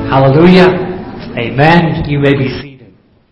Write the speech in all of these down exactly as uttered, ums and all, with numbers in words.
Hallelujah. Amen. You may be seated.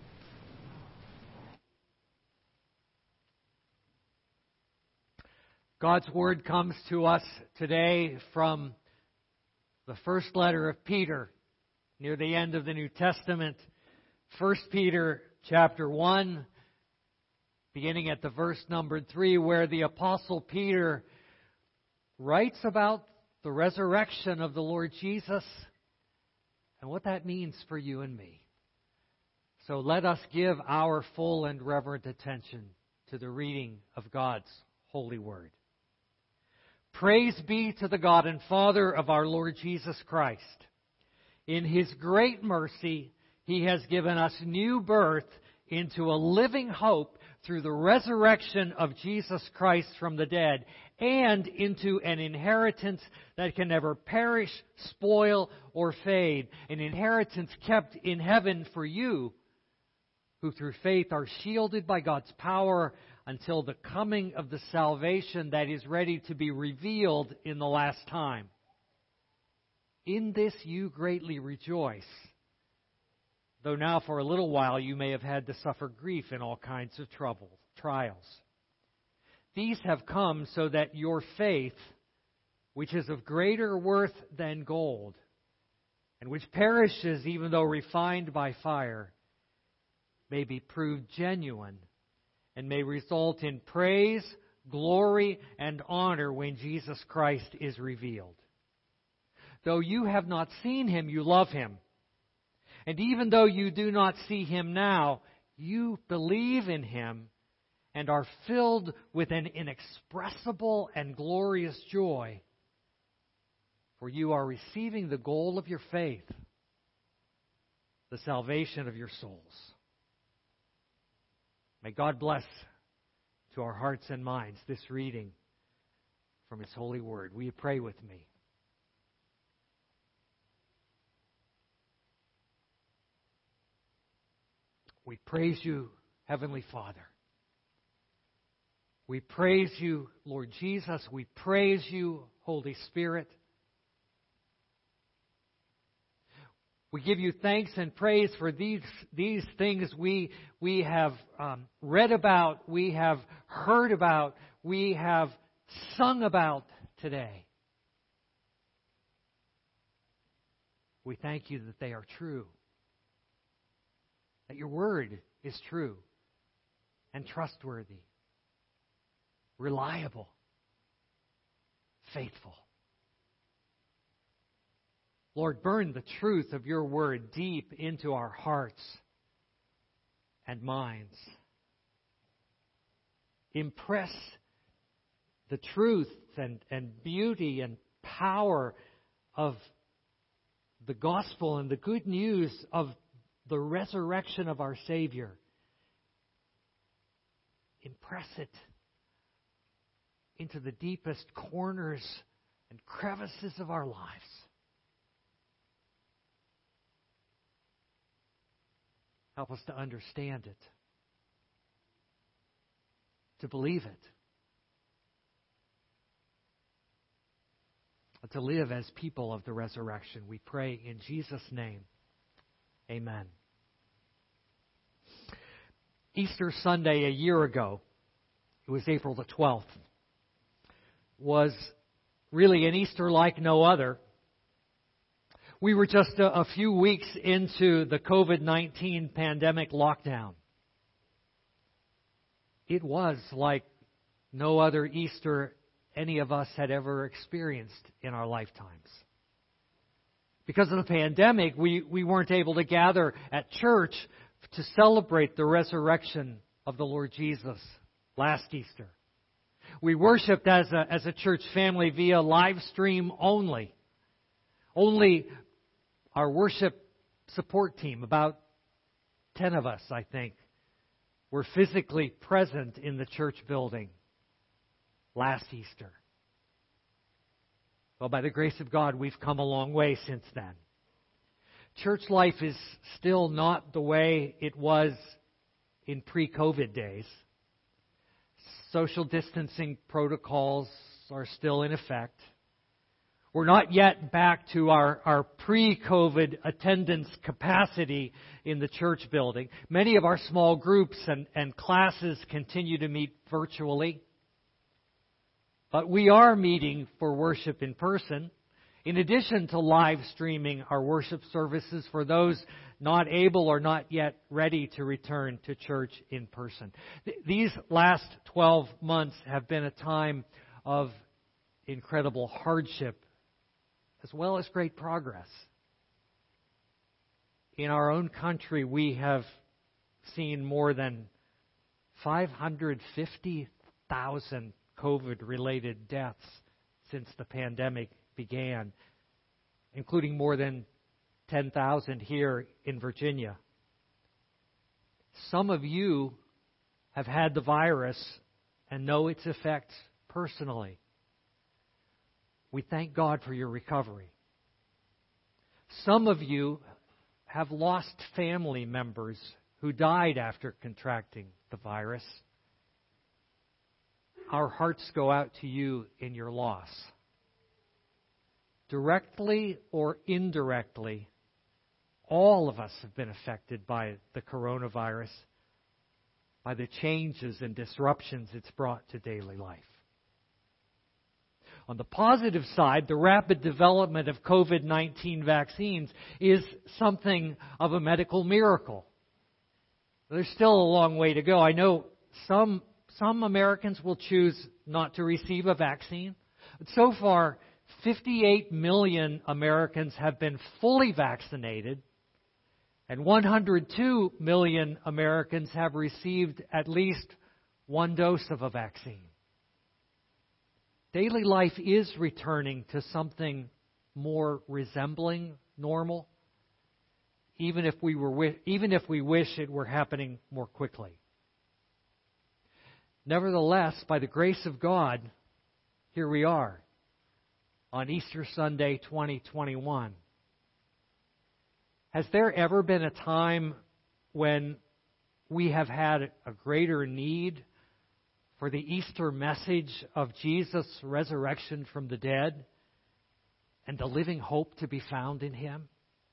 God's Word comes to us today from the first letter of Peter, near the end of the New Testament. First Peter chapter one, beginning at the verse number three, where the Apostle Peter writes about the resurrection of the Lord Jesus and what that means for you and me. So let us give our full and reverent attention to the reading of God's holy word. Praise be to the God and Father of our Lord Jesus Christ. In His great mercy, He has given us new birth into a living hope through the resurrection of Jesus Christ from the dead, and into an inheritance that can never perish, spoil, or fade. An inheritance kept in heaven for you, who through faith are shielded by God's power until the coming of the salvation that is ready to be revealed in the last time. In this you greatly rejoice, though now for a little while you may have had to suffer grief in all kinds of trouble, trials. These have come so that your faith, which is of greater worth than gold, and which perishes even though refined by fire, may be proved genuine and may result in praise, glory, and honor when Jesus Christ is revealed. Though you have not seen Him, you love Him. And even though you do not see Him now, you believe in Him and are filled with an inexpressible and glorious joy, for you are receiving the goal of your faith, the salvation of your souls. May God bless to our hearts and minds this reading from His holy word. Will you pray with me? We praise you, Heavenly Father. We praise you, Lord Jesus. We praise you, Holy Spirit. We give you thanks and praise for these, these things we, we have um, read about, we have heard about, we have sung about today. We thank you that they are true, that your word is true and trustworthy, reliable, faithful. Lord, burn the truth of your word deep into our hearts and minds. Impress the truth and, and beauty and power of the gospel and the good news of the resurrection of our Savior. Impress it into the deepest corners and crevices of our lives. Help us to understand it, to believe it, and to live as people of the resurrection. We pray in Jesus' name. Amen. Easter Sunday a year ago, it was April the twelfth, was really an Easter like no other. We were just a, a few weeks into the covid nineteen pandemic lockdown. It was like no other Easter any of us had ever experienced in our lifetimes. Because of the pandemic, we, we weren't able to gather at church to celebrate the resurrection of the Lord Jesus last Easter. We worshiped as a, as a church family via live stream only. Only our worship support team, about ten of us, I think, were physically present in the church building last Easter. Well, by the grace of God, we've come a long way since then. Church life is still not the way it was in pre-COVID days. Social distancing protocols are still in effect. We're not yet back to our, our pre-COVID attendance capacity in the church building. Many of our small groups and, and classes continue to meet virtually. But we are meeting for worship in person, in addition to live streaming our worship services for those not able or not yet ready to return to church in person. Th- these last twelve months have been a time of incredible hardship as well as great progress. In our own country, we have seen more than five hundred fifty thousand COVID-related deaths since the pandemic began, including more than ten thousand here in Virginia. Some of you have had the virus and know its effects personally. We thank God for your recovery. Some of you have lost family members who died after contracting the virus. Our hearts go out to you in your loss. Directly or indirectly, all of us have been affected by the coronavirus, by the changes and disruptions it's brought to daily life. On the positive side, the rapid development of COVID nineteen vaccines is something of a medical miracle. There's still a long way to go. I know some some Americans will choose not to receive a vaccine. But so far, fifty-eight million Americans have been fully vaccinated, and one hundred two million Americans have received at least one dose of a vaccine. Daily life is returning to something more resembling normal, even if we were even if we wish it were happening more quickly. Nevertheless, by the grace of God, here we are on Easter Sunday twenty twenty-one. Has there ever been a time when we have had a greater need for the Easter message of Jesus' resurrection from the dead and the living hope to be found in Him?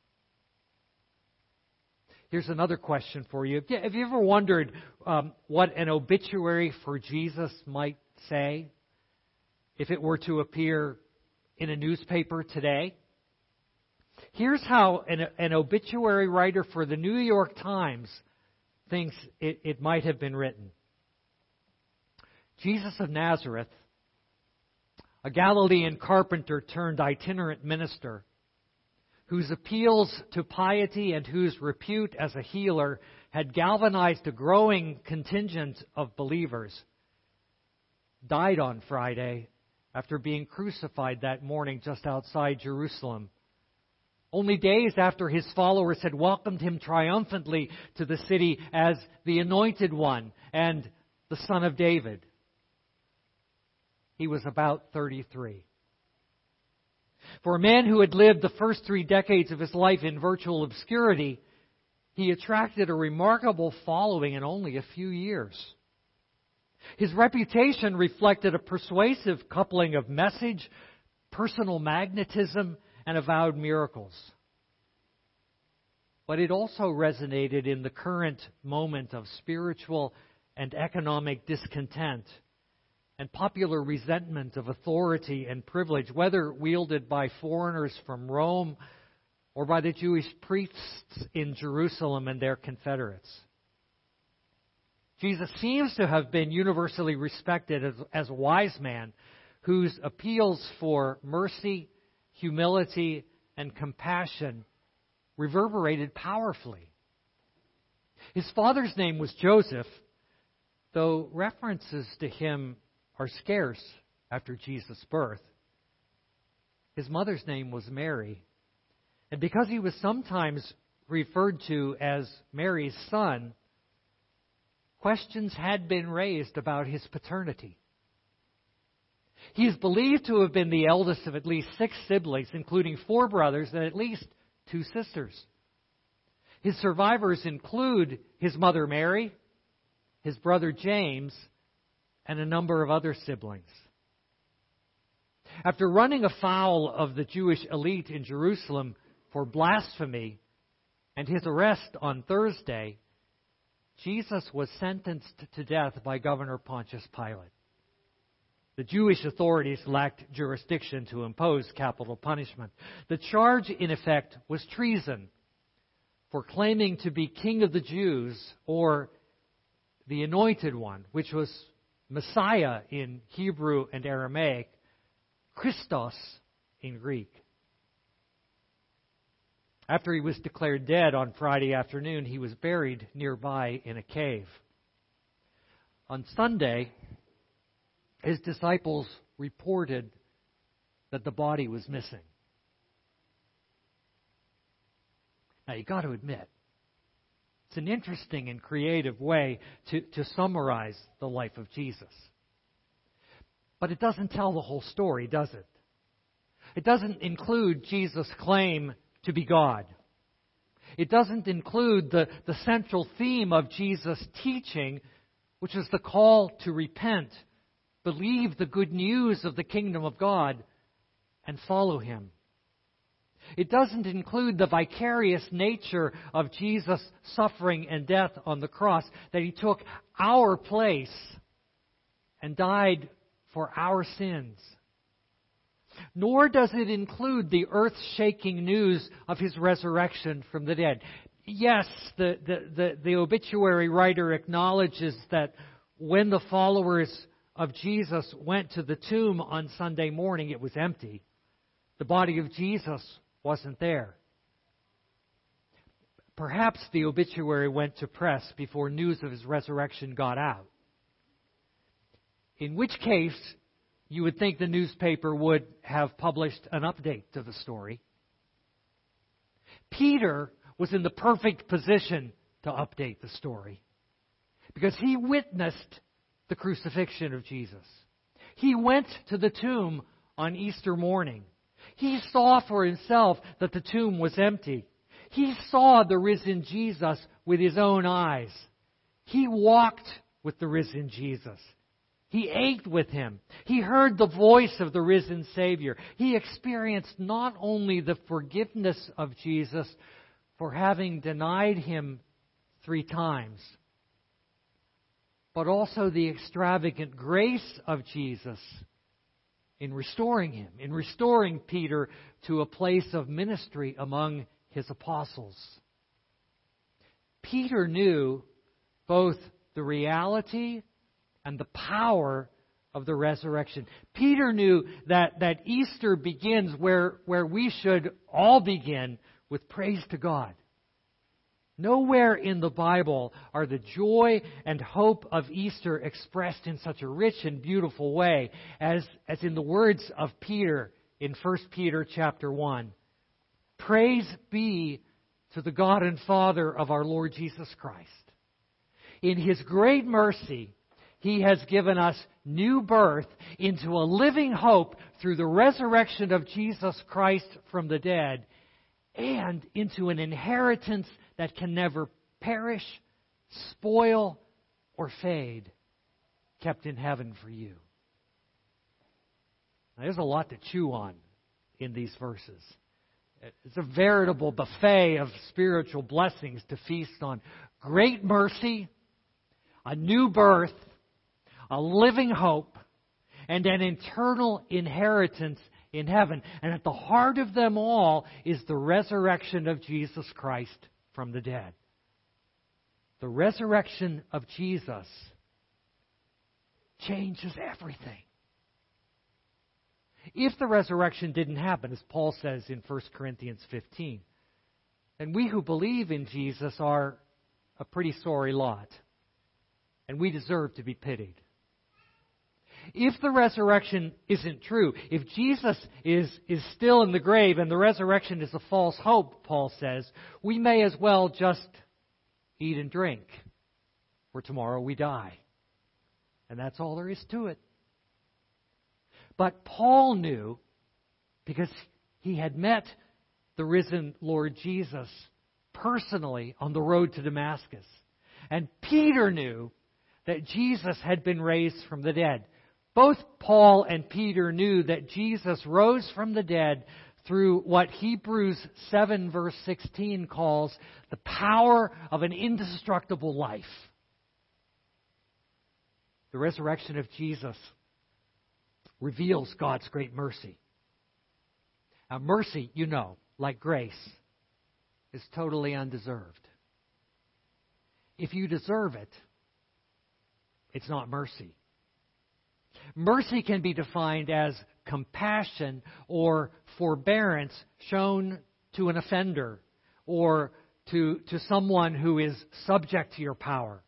Here's another question for you. Have you ever wondered um, what an obituary for Jesus might say if it were to appear in a newspaper today? Here's how an, an obituary writer for the New York Times thinks it, it might have been written. Jesus of Nazareth, a Galilean carpenter turned itinerant minister, whose appeals to piety and whose repute as a healer had galvanized a growing contingent of believers, died on Friday after being crucified that morning just outside Jerusalem, only days after his followers had welcomed him triumphantly to the city as the Anointed One and the Son of David. He was about thirty-three. For a man who had lived the first three decades of his life in virtual obscurity, he attracted a remarkable following in only a few years. His reputation reflected a persuasive coupling of message, personal magnetism, and avowed miracles. But it also resonated in the current moment of spiritual and economic discontent and popular resentment of authority and privilege, whether wielded by foreigners from Rome or by the Jewish priests in Jerusalem and their confederates. Jesus seems to have been universally respected as, as a wise man whose appeals for mercy, humility, and compassion reverberated powerfully. His father's name was Joseph, though references to him are scarce after Jesus' birth. His mother's name was Mary, and because he was sometimes referred to as Mary's son, questions had been raised about his paternity. He is believed to have been the eldest of at least six siblings, including four brothers and at least two sisters. His survivors include his mother Mary, his brother James, and a number of other siblings. After running afoul of the Jewish elite in Jerusalem for blasphemy and his arrest on Thursday, Jesus was sentenced to death by Governor Pontius Pilate. The Jewish authorities lacked jurisdiction to impose capital punishment. The charge, in effect, was treason for claiming to be King of the Jews, or the Anointed One, which was Messiah in Hebrew and Aramaic, Christos in Greek. After he was declared dead on Friday afternoon, he was buried nearby in a cave. On Sunday, his disciples reported that the body was missing. Now, you got to admit, it's an interesting and creative way to, to summarize the life of Jesus. But it doesn't tell the whole story, does it? It doesn't include Jesus' claim to be God. It doesn't include the, the central theme of Jesus' teaching, which is the call to repent, believe the good news of the kingdom of God, and follow Him. It doesn't include the vicarious nature of Jesus' suffering and death on the cross, that He took our place and died for our sins. Nor does it include the earth-shaking news of His resurrection from the dead. Yes, the, the, the, the obituary writer acknowledges that when the followers of Jesus went to the tomb on Sunday morning, it was empty. The body of Jesus wasn't there. Perhaps the obituary went to press before news of His resurrection got out. In which case, you would think the newspaper would have published an update to the story. Peter was in the perfect position to update the story because he witnessed the crucifixion of Jesus. He went to the tomb on Easter morning. He saw for himself that the tomb was empty. He saw the risen Jesus with his own eyes. He walked with the risen Jesus. He ate with Him. He heard the voice of the risen Savior. He experienced not only the forgiveness of Jesus for having denied Him three times, but also the extravagant grace of Jesus in restoring him, in restoring Peter to a place of ministry among his apostles. Peter knew both the reality and the power of the resurrection. Peter knew that, that Easter begins where, where we should all begin, with praise to God. Nowhere in the Bible are the joy and hope of Easter expressed in such a rich and beautiful way as, as in the words of Peter in First Peter chapter one. Praise be to the God and Father of our Lord Jesus Christ. In His great mercy, He has given us new birth into a living hope through the resurrection of Jesus Christ from the dead, and into an inheritance that can never perish, spoil, or fade, kept in heaven for you. Now, there's a lot to chew on in these verses. It's a veritable buffet of spiritual blessings to feast on. Great mercy, a new birth, a living hope, and an eternal inheritance in heaven. And at the heart of them all is the resurrection of Jesus Christ from the dead. The resurrection of Jesus changes everything. If the resurrection didn't happen, as Paul says in First Corinthians fifteen, then we who believe in Jesus are a pretty sorry lot, and we deserve to be pitied. If the resurrection isn't true, if Jesus is, is still in the grave and the resurrection is a false hope, Paul says, we may as well just eat and drink, for tomorrow we die. And that's all there is to it. But Paul knew, because he had met the risen Lord Jesus personally on the road to Damascus. And Peter knew that Jesus had been raised from the dead. Both Paul and Peter knew that Jesus rose from the dead through what Hebrews seven verse sixteen calls the power of an indestructible life. The resurrection of Jesus reveals God's great mercy. Now, mercy, you know, like grace, is totally undeserved. If you deserve it, it's not mercy. Mercy can be defined as compassion or forbearance shown to an offender or to, to someone who is subject to your power.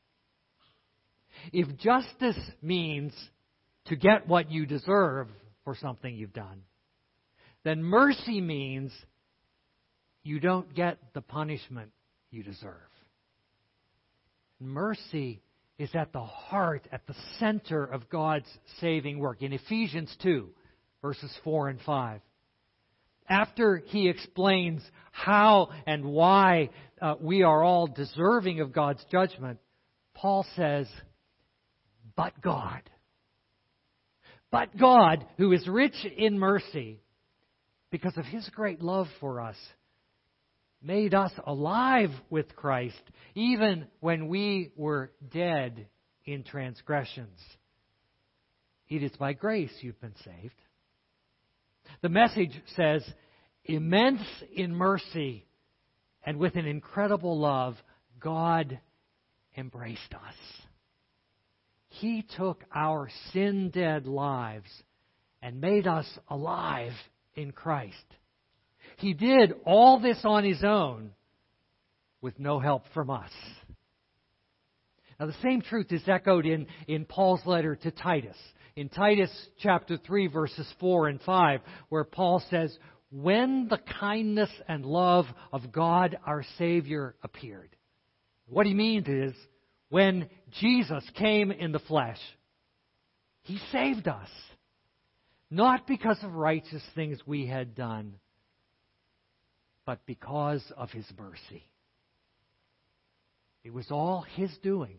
If justice means to get what you deserve for something you've done, then mercy means you don't get the punishment you deserve. Mercy is at the heart, at the center of God's saving work. In Ephesians two, verses four and five, after he explains how and why uh, we are all deserving of God's judgment, Paul says, but God. But God, who is rich in mercy, because of His great love for us, made us alive with Christ, even when we were dead in transgressions. It is by grace you've been saved. The Message says, immense in mercy and with an incredible love, God embraced us. He took our sin-dead lives and made us alive in Christ. He did all this on His own with no help from us. Now, the same truth is echoed in, in Paul's letter to Titus. In Titus chapter three, verses four and five, where Paul says, when the kindness and love of God our Savior appeared. What he means is, when Jesus came in the flesh, He saved us. Not because of righteous things we had done, but because of His mercy. It was all His doing.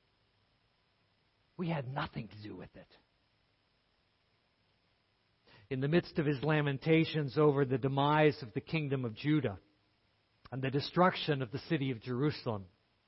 We had nothing to do with it. In the midst of his lamentations over the demise of the kingdom of Judah and the destruction of the city of Jerusalem,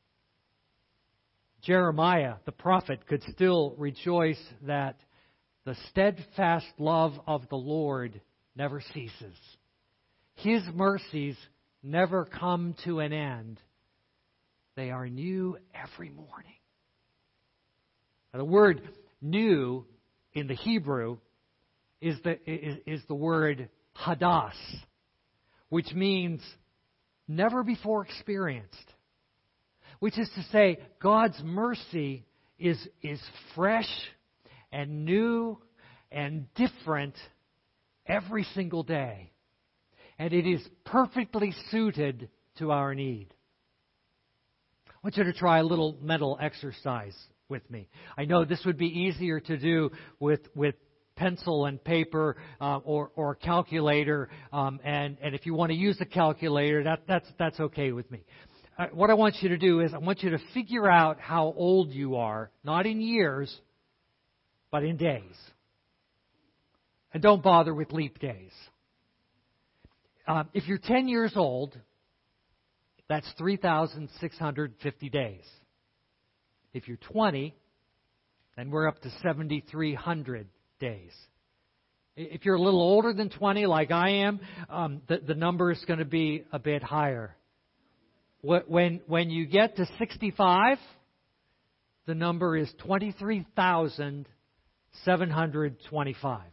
Jeremiah, the prophet, could still rejoice that the steadfast love of the Lord never ceases. His mercies never come to an end. They are new every morning. Now, the word new in the Hebrew is the, is, is the word hadas, which means never before experienced. Which is to say, God's mercy is, is fresh and new and different every single day. And it is perfectly suited to our need. I want you to try a little mental exercise with me. I know this would be easier to do with, with pencil and paper uh, or, or a calculator. Um, and, and if you want to use a calculator, that, that's, that's okay with me. Uh, what I want you to do is I want you to figure out how old you are, not in years, but in days. And don't bother with leap days. Uh, if you're ten years old, that's three thousand six hundred fifty days. If you're twenty, then we're up to seven thousand three hundred days. If you're a little older than twenty, like I am, um, the, the number is going to be a bit higher. When, when you get to sixty-five, the number is twenty-three thousand seven hundred twenty-five.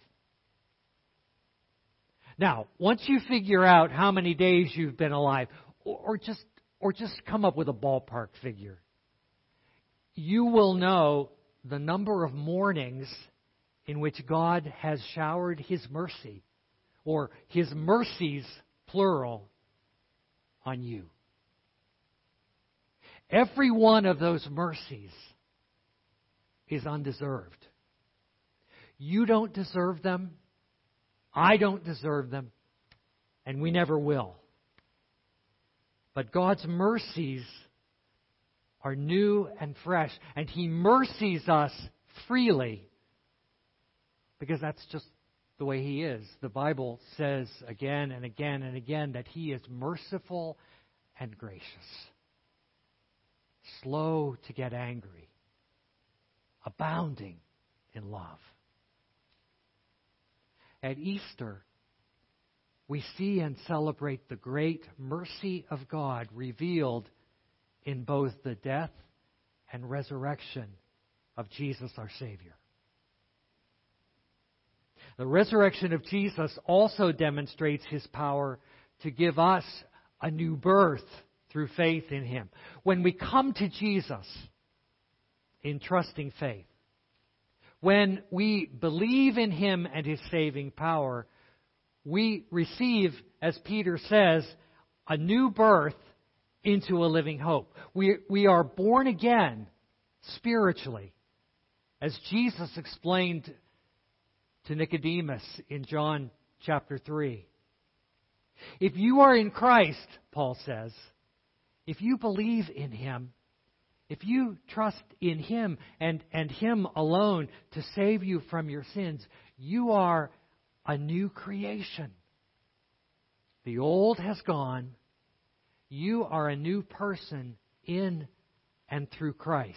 Now, once you figure out how many days you've been alive, or, or just or just come up with a ballpark figure, you will know the number of mornings in which God has showered His mercy, or His mercies, plural, on you. Every one of those mercies is undeserved. You don't deserve them. I don't deserve them. And we never will. But God's mercies are new and fresh. And He mercies us freely because that's just the way He is. The Bible says again and again and again that He is merciful and gracious, slow to get angry, abounding in love. At Easter, we see and celebrate the great mercy of God revealed in both the death and resurrection of Jesus our Savior. The resurrection of Jesus also demonstrates His power to give us a new birth through faith in Him. When we come to Jesus in trusting faith, when we believe in Him and His saving power, we receive, as Peter says, a new birth into a living hope. We, we are born again spiritually, as Jesus explained to Nicodemus in John chapter three. If you are in Christ, Paul says, if you believe in Him, if you trust in Him and, and Him alone to save you from your sins, you are a new creation. The old has gone. You are a new person in and through Christ.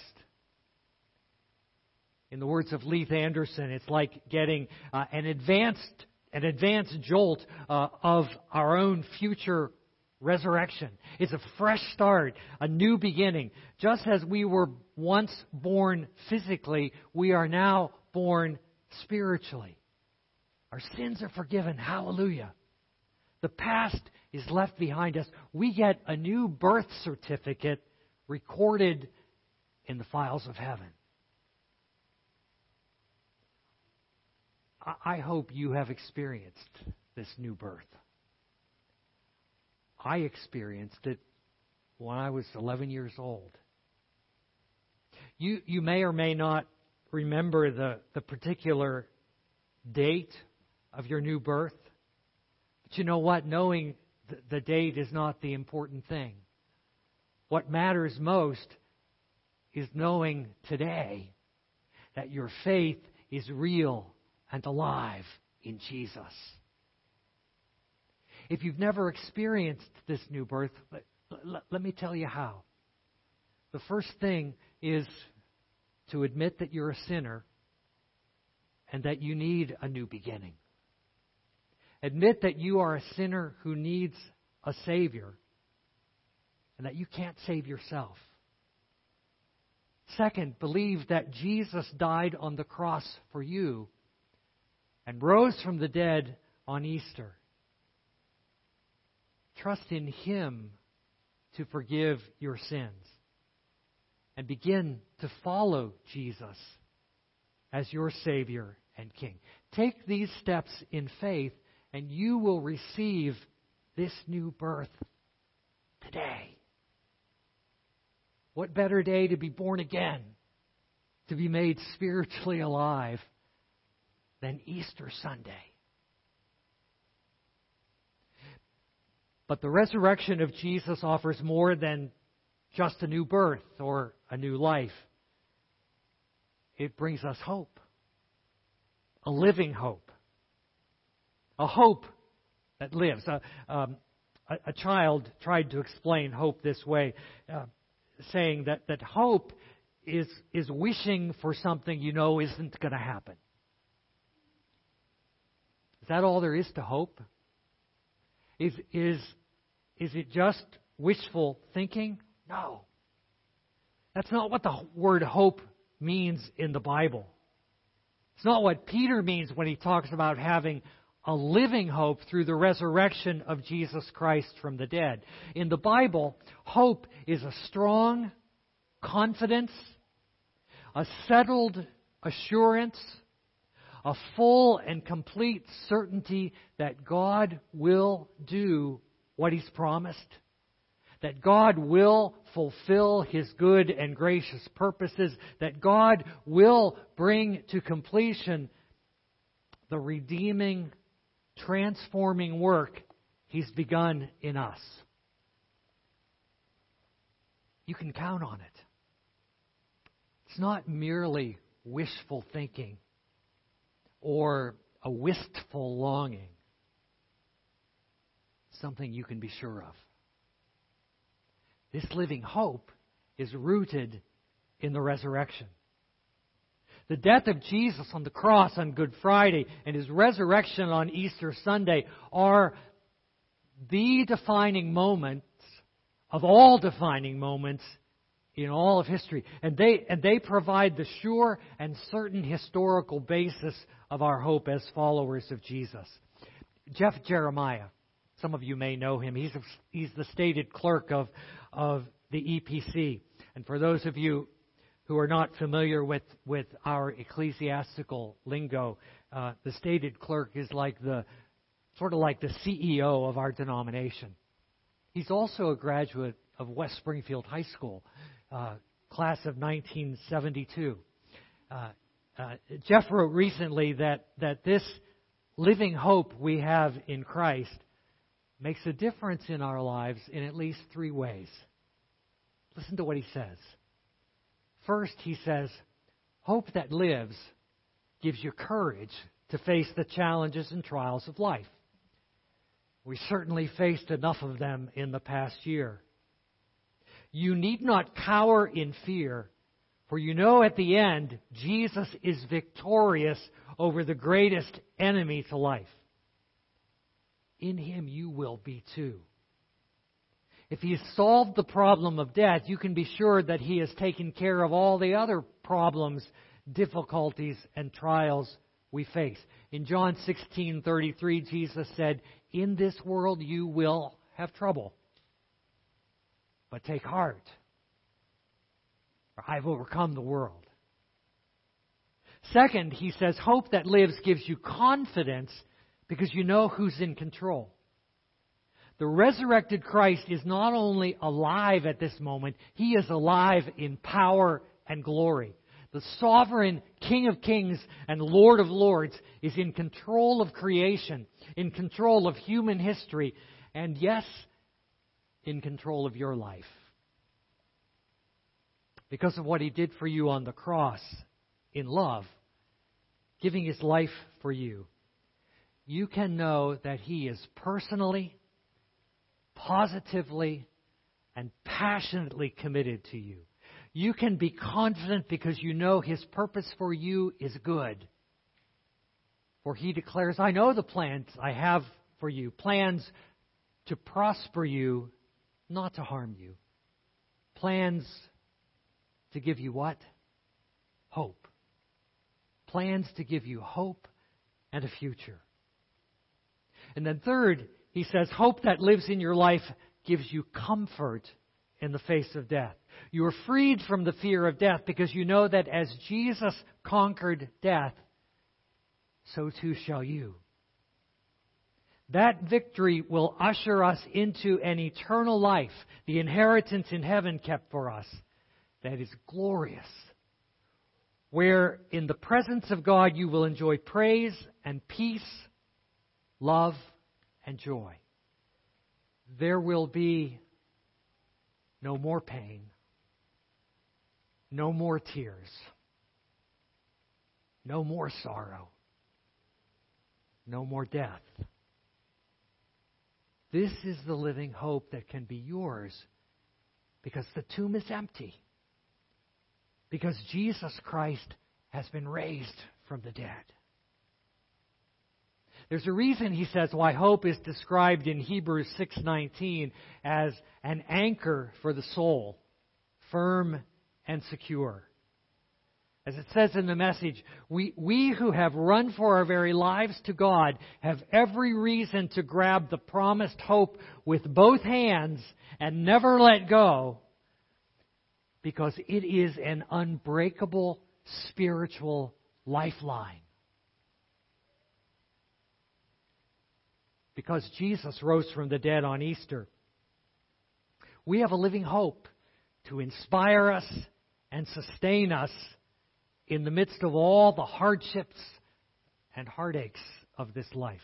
In the words of Leith Anderson, it's like getting uh, an advanced an advanced jolt uh, of our own future resurrection. It's a fresh start, a new beginning. Just as we were once born physically, we are now born spiritually. Our sins are forgiven. Hallelujah. The past is left behind us. We get a new birth certificate recorded in the files of heaven. I hope you have experienced this new birth. I experienced it when I was eleven years old. You you may or may not remember the, the particular date of your new birth. But you know what? Knowing the, the date is not the important thing. What matters most is knowing today that your faith is real and alive in Jesus. If you've never experienced this new birth, let, let, let me tell you how. The first thing is to admit that you're a sinner and that you need a new beginning. Admit that you are a sinner who needs a Savior and that you can't save yourself. Second, believe that Jesus died on the cross for you and rose from the dead on Easter. Trust in Him to forgive your sins and begin to follow Jesus as your Savior and King. Take these steps in faith and you will receive this new birth today. What better day to be born again, to be made spiritually alive, than Easter Sunday? But the resurrection of Jesus offers more than just a new birth or a new life. It brings us hope, a living hope, a hope that lives. Uh, um, a, a child tried to explain hope this way, uh, saying that, that hope is, is wishing for something you know isn't going to happen. Is that all there is to hope? Is, is, is it just wishful thinking? No. That's not what the word hope means in the Bible. It's not what Peter means when he talks about having a living hope through the resurrection of Jesus Christ from the dead. In the Bible, hope is a strong confidence, a settled assurance, a full and complete certainty that God will do what He's promised, that God will fulfill His good and gracious purposes, that God will bring to completion the redeeming, transforming work He's begun in us. You can count on it. It's not merely wishful thinking or a wistful longing. Something you can be sure of. This living hope is rooted in the resurrection. The death of Jesus on the cross on Good Friday and His resurrection on Easter Sunday are the defining moments of all defining moments in all of history. And they, and they provide the sure and certain historical basis of our hope as followers of Jesus. Jeff Jeremiah, some of you may know him. He's, a, he's the stated clerk of, of the E P C. And for those of you who are not familiar with, with our ecclesiastical lingo, uh, the stated clerk is like the sort of like the C E O of our denomination. He's also a graduate of West Springfield High School, uh, class of nineteen seventy-two. Uh, uh, Jeff wrote recently that, that this living hope we have in Christ makes a difference in our lives in at least three ways. Listen to what he says. First, he says, hope that lives gives you courage to face the challenges and trials of life. We certainly faced enough of them in the past year. You need not cower in fear, for you know at the end, Jesus is victorious over the greatest enemy to life. In Him you will be too. If He has solved the problem of death, you can be sure that He has taken care of all the other problems, difficulties, and trials we face. In John sixteen thirty-three, Jesus said, "In this world you will have trouble. But take heart, for I've overcome the world." Second, He says, hope that lives gives you confidence because you know who's in control. The resurrected Christ is not only alive at this moment, He is alive in power and glory. The sovereign King of Kings and Lord of Lords is in control of creation, in control of human history, and yes, in control of your life. Because of what He did for you on the cross in love, giving His life for you, you can know that He is personally, positively, and passionately committed to you. You can be confident because you know His purpose for you is good. For He declares, I know the plans I have for you, plans to prosper you, not to harm you. Plans to give you what? Hope. Plans to give you hope and a future. And then third, He says, hope that lives in your life gives you comfort in the face of death. You are freed from the fear of death because you know that as Jesus conquered death, so too shall you. That victory will usher us into an eternal life, the inheritance in heaven kept for us, that is glorious, where in the presence of God you will enjoy praise and peace, love and joy. There will be no more pain, no more tears, no more sorrow, no more death. This is the living hope that can be yours because the tomb is empty, because Jesus Christ has been raised from the dead. There's a reason, he says, why hope is described in Hebrews six nineteen as an anchor for the soul, firm and secure. As it says in the Message, we, we who have run for our very lives to God have every reason to grab the promised hope with both hands and never let go, because it is an unbreakable spiritual lifeline. Because Jesus rose from the dead on Easter, we have a living hope to inspire us and sustain us in the midst of all the hardships and heartaches of this life.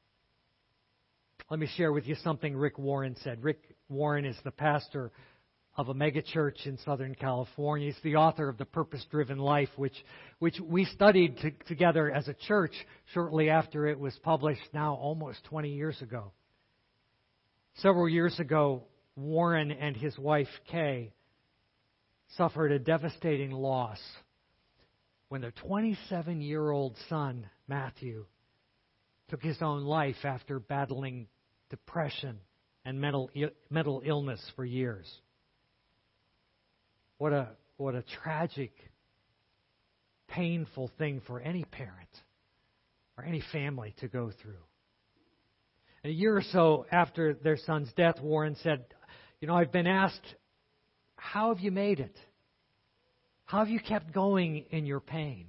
Let me share with you something Rick Warren said. Rick Warren is the pastor of a megachurch in Southern California. He's the author of The Purpose-Driven Life, which which we studied to, together as a church shortly after it was published, now almost twenty years ago. Several years ago, Warren and his wife, Kay, suffered a devastating loss when their twenty-seven-year-old son, Matthew, took his own life after battling depression and mental mental illness for years. What a what a tragic, painful thing for any parent or any family to go through. And a year or so after their son's death, Warren said, "You know, I've been asked, how have you made it? How have you kept going in your pain?"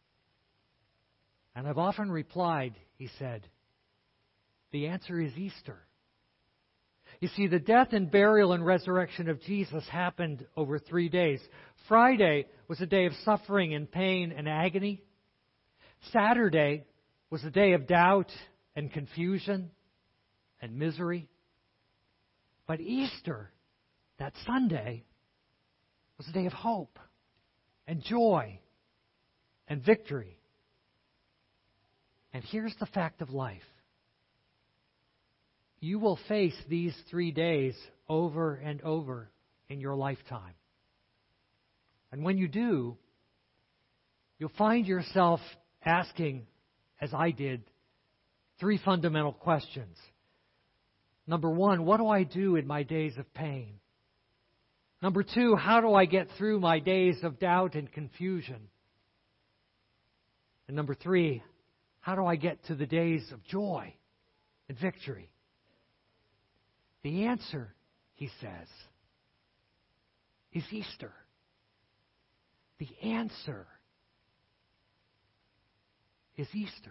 And I've often replied, he said, the answer is Easter. You see, the death and burial and resurrection of Jesus happened over three days. Friday was a day of suffering and pain and agony. Saturday was a day of doubt and confusion and misery. But Easter, that Sunday, was a day of hope and joy and victory. And here's the fact of life. You will face these three days over and over in your lifetime. And when you do, you'll find yourself asking, as I did, three fundamental questions. Number one, what do I do in my days of pain? Number two, how do I get through my days of doubt and confusion? And number three, how do I get to the days of joy and victory? The answer, he says, is Easter. The answer is Easter.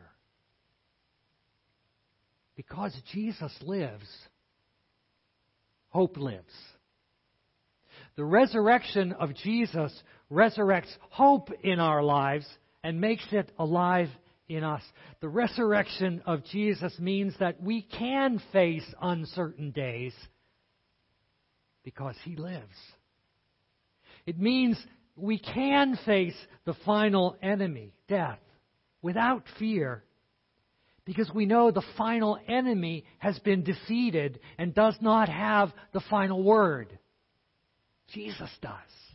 Because Jesus lives, hope lives. The resurrection of Jesus resurrects hope in our lives and makes it alive in us. The resurrection of Jesus means that we can face uncertain days because He lives. It means we can face the final enemy, death, without fear because we know the final enemy has been defeated and does not have the final word. Jesus does.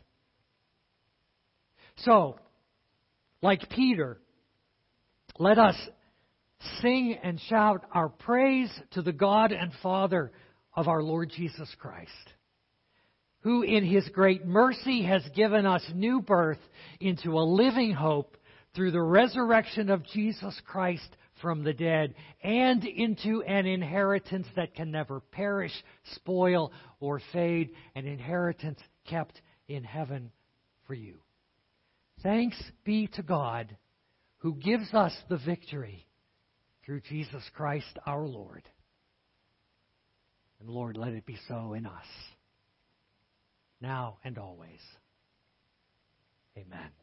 So, like Peter, let us sing and shout our praise to the God and Father of our Lord Jesus Christ, who in His great mercy has given us new birth into a living hope through the resurrection of Jesus Christ from the dead and into an inheritance that can never perish, spoil, or fade, an inheritance kept in heaven for you. Thanks be to God who gives us the victory through Jesus Christ our Lord. And Lord, let it be so in us, now and always. Amen.